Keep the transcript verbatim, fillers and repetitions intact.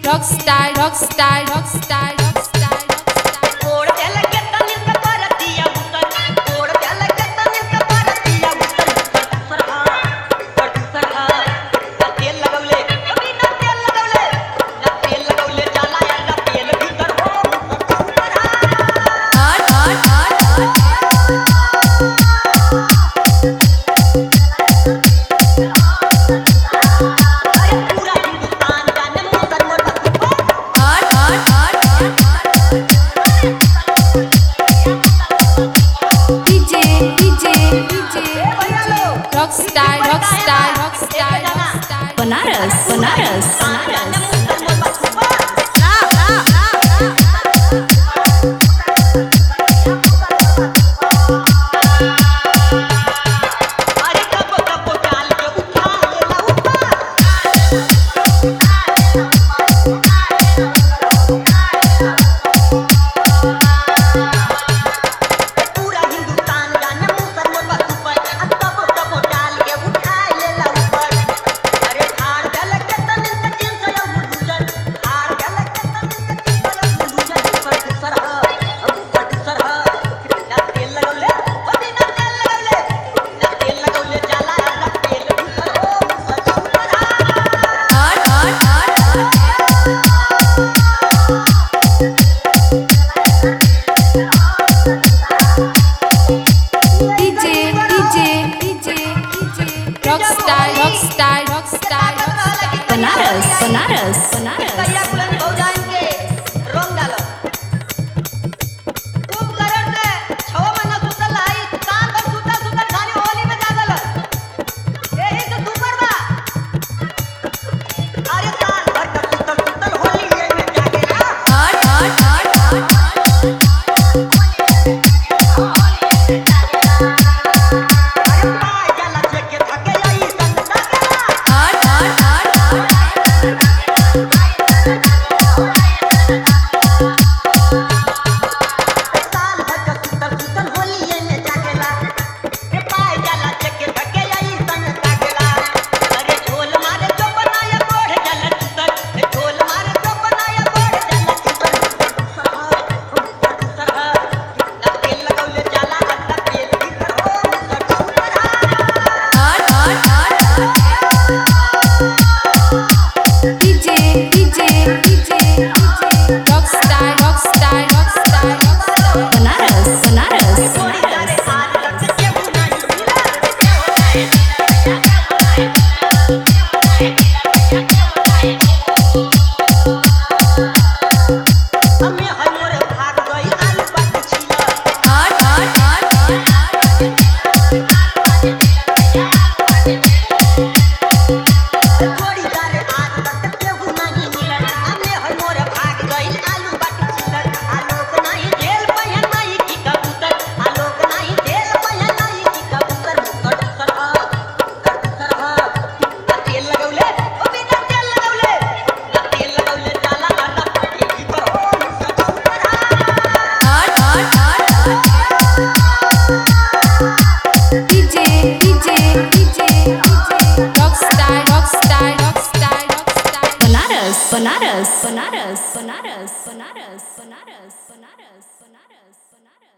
rockstar, rockstar, rockstar, rockstar, rockstar. कोड त्याला घेता नित परतिया उतर कोड त्याला घेता नित परतिया उतर सरहा कर सरहा ना तेल लगवले कभी ना तेल लगवले ना तेल लगवले जाला यार ना तेल भीतर हो सरहा हट हट हट अरे पूरा हिंदुस्तान जाने मोर मोर हट हट हट डीजे डीजे डीजे भैया लो rockstar, rockstar, rockstar, rockstar. Banaras Banaras जाने मोर मोर अरे कब कब चाल के उठा लेला ऊपर पूरा हिंदुस्तान जाने मुसर मोर बस ऊपर कब कब चाल के उठा लेला ऊपर अरे हार गल के तनिन तकिन से अब गुजर हार गल के तनिन तकिन से अब गुजर फट सरहा अब फट सरहा ना तेल लगौले अभी ना तेल लगौले ना तेल लगौले जाला ना तेल भीतर हो फट सरहा हट हट हट DJ DJ DJ DJ rockstar, rockstar, rockstar, rockstar. Banaras Banaras Banaras कहिया बुलंद हो जाएंगे रंग डालो खूब करर से छव महीना सुतल आई कान पर सुतल सुतल खाली होली में जागल एही तो सुपर बा अरे साल भर का सुतल सुतल होली में जागेला हट हट हट हट अरे पाय जाला जेके थके आई सन लागेला हट हट हट साल भर का सुतल सुतल होली में जागेला रे पाय जाला जेके थके आई सन लागेला अरे ढोल मारे जो बनाया बोढ़ जाला सुतल रे ढोल मारे जो बनाया बोढ़ जाला सुतल सरहा सरहा ना तेल लगौले जाला ना तेल भीतर हो सरहा हट हट हट DJ DJ DJ DJ rockstar, rockstar, rockstar, rockstar. Banaras Banaras कोड़ी जारे आज तक केहू नहीं मिला हमें हर मोर भाग गई आलू बाटी छीला हट हट हट कोड़ी जारे आज तक केहू नहीं मिला हमें हर मोर भाग गई आलू बाटी छीला आलोक नहीं जेल पहन नहीं की कबूतर आलोक नहीं जेल पहन नहीं की कबूतर कट सरहा कट सरहा ना तेल लगौले ओ बिना तेल लगौले ना तेल लगौले जाला ना तेल भीतर हो सरहा हट हट हट DJ DJ DJ DJ rockstar, rockstar, rockstar, rockstar. Banaras Banaras Banaras Banaras Banaras Banaras Banaras Banaras Banaras